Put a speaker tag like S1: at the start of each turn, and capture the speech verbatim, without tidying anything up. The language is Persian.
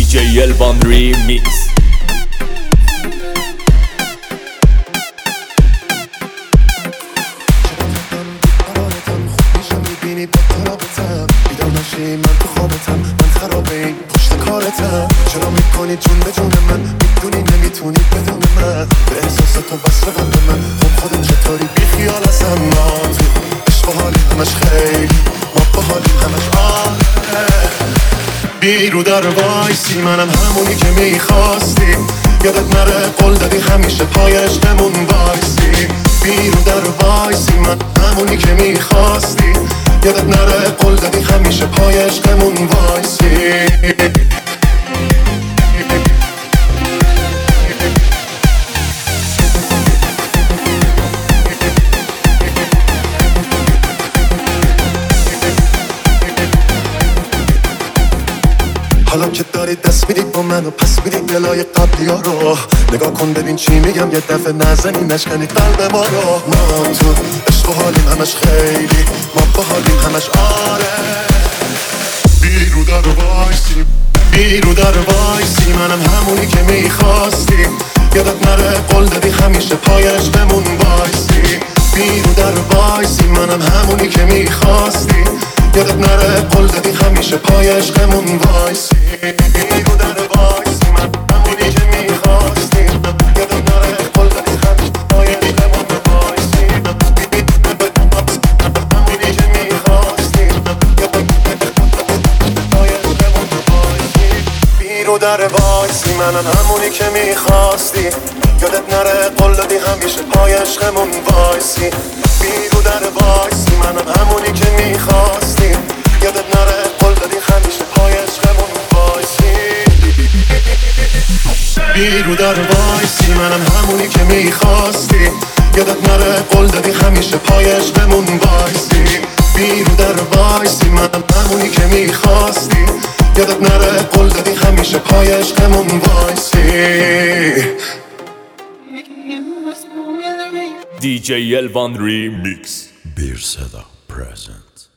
S1: جی الوان ریمیکس.
S2: من تو خوابتم، من خرابه این پشت کارتم. چرا میکنی جون به جون من؟ میدونی نمیتونی بدون من. به احساس تو بسته قلب من. خب خودت چطوری بی خیال ازم؟ ما تو عشق و حالیم همش خیلی، ما با حالیم همش آره. بیرو در وایسی منم همونی که میخواستی. یادت نره قول دادی همیشه پای عشقمون وایسی. بیرو در وایسی من همونی که میخواستی. یادت نره قول دادی همیشه پای عشقمون وایسی. حالا که داری دست میدی با من و پس میدی دلای قبلی ها رو. نگاه کن ببین چی میگم، یه دفعه نزنی نشکنی قلب ما رو. ما تو عشق و حالیم همش خیلی، ما با حالیم همش آره. بیرو در وایسی، بیرو در وایسی منم همونی که میخواستی. یادت نره قول دادی همیشه پای عشقمون وایسی. بیرو در وایسی منم همونی که میخواستی. یادت نره قول دادی همیشه پای عشقمون وایسی. بیرو در وایسی من همونی که میخواستی. یادت نره قول دادی همیشه پای عشقمون وایسی. همونی که میخواستی. بیرو در وایسی منم همونی که میخواستی. یادت نره قول دادی همیشه پای عشقمون وایسی. بیرو در وایسی منم همونی که میخواستی. یادت نره قول دادی همیشه پای عشقمون وایسی. بیرو در وایسی منم همونی که میخواستی. یادت نره قول دادی همیشه پای عشقمون وایسی. بیرو در وایسی منم همونی که میخواستی. یادت نره قول دادی همیشه پای عشقمون وایسی.
S1: دی جی الوان ریمیکس.
S3: Bir Seda present.